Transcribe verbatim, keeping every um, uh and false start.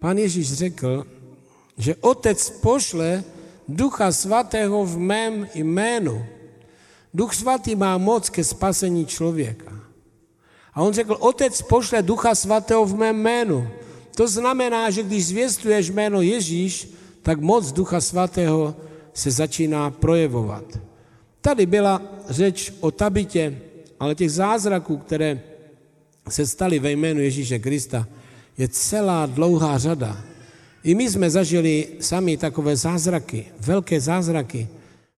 Pán Ježíš řekl, že Otec pošle Ducha Svatého v mém jménu. Duch Svatý má moc ke spasení člověka. A on řekl, Otec pošle Ducha Svatého v mém jménu. To znamená, že když zvěstuješ jméno Ježíš, tak moc Ducha Svatého se začíná projevovat. Tady byla řeč o Tabitě, ale těch zázraků, které se staly ve jménu Ježíše Krista, je celá dlouhá řada. I my jsme zažili sami takové zázraky, velké zázraky.